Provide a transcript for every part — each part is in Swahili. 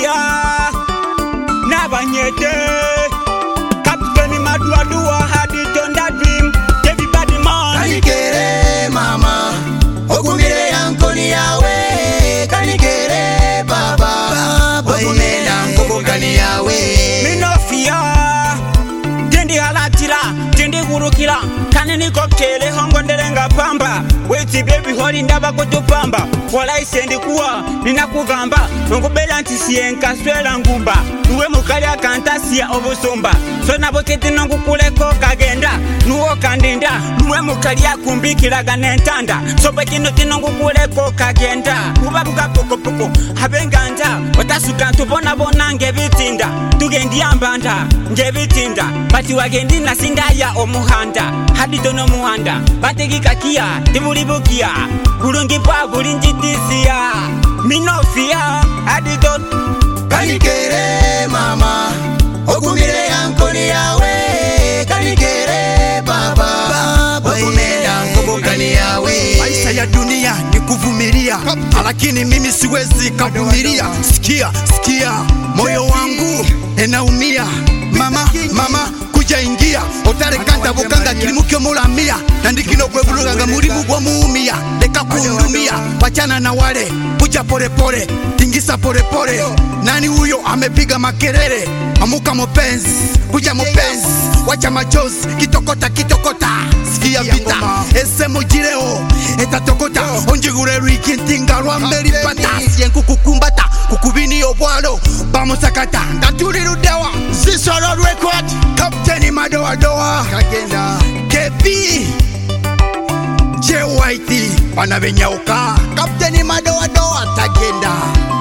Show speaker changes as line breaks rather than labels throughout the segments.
Minofia Nabanyete Captain Madua had it on that dream. Everybody man
Kanikere mama Ogumire yankoni yawe Kanikere baba Ogumena nkobokani yawe
Minofia Tendi halatira Tendi gurukira Kanini kokele hongo nderenga pamba Weti baby hori ndaba kutupamba Wala isendi kuwa nina kugamba Ngubela ntisienka swela ngumba Uwe mukali akantasia obusumba So naboketi nongu kuleko kagenda Nuo kandinda Uwe mukali akumbikila ganentanda So bekino tinongu kuleko kagenda Ubabuka poko poko Habenganda Watasuka ntubona bona ngebitinda Tugendi ambanda Ngebitinda Bati wagendi nasinda ya omuhanda Hadidono muhanda Bategika kia Tibulibukia Kurungi pa bulinjitisia Minofia Hadidon
Kanikere mama Ogumire yankoni yawe Kanikere baba Ogumena nkobokani yawe
Maisha ya dunia ni kuvumilia, lakini mimi siwezi kavumilia. Sikia moyo wangu enaumia. Mama kuja ingia otare kanta bokanga kilimukyo mulamia nandikino kwebuluganga mulimu gwa muumia leka kundumia wachana na wale kuja pole pole tingisa pole pole nani huyo amepiga makelele amuka mpenzi kuja mpenzi wacha machozi kitokota sikia vita ese mujireo etatokota onjigure rikintinga rwambeli pata sienkukukumbata kukubini obwalo bamusakata ndatulirudewa Zisoro record Captain Madoa Kagenda Kepi J Whitey Panabenyauka Captain Madoa Tagenda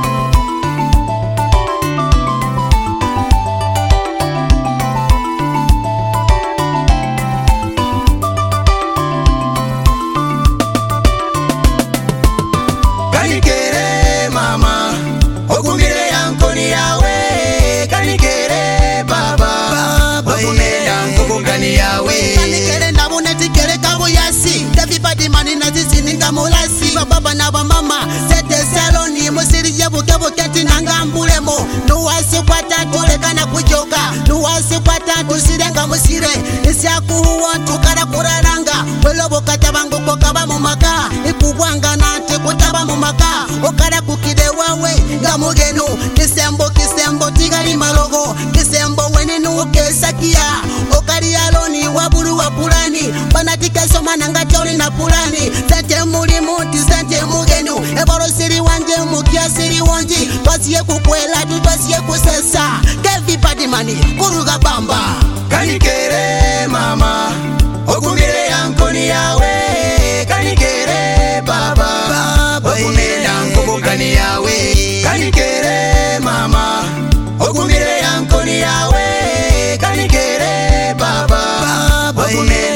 Kanikere mama Ogumire yankoni yawe Kanikere baba Ogumena nkobokani yawe
Kanikere ndabune tikere kabo yasi Everybody mani nazisi ninga mulasi Baba na mama Sete saloni Musiri yebuke kenti nanga mbulemo Nuwasi kwa tatu lekana kujoka Nuwasi kwa tatu sirenga musire Isi akuhuwa tukara kuraranga Welobo katabangu kokaba mumaka Ikubwanga nante kutaba mumaka Okara kukide wawe Gamugenu Kisembo tigali malogo Kisembo weninu kesakia Okari aloni waburu wapulani Banatika soma nangatoli na pulani Sante mulimuti sante mugenu Eboro siri wanje mukia siri wanji Twasiye kukwela tutwasiye kusesa Everybody mani kuruga bamba
Kanikere mama Ogumire yankoni yawe Kanikere baba Ogumena nkobokani yawe Kanikere mama Ogumire yankoni yawe Kanikere baba Ogumena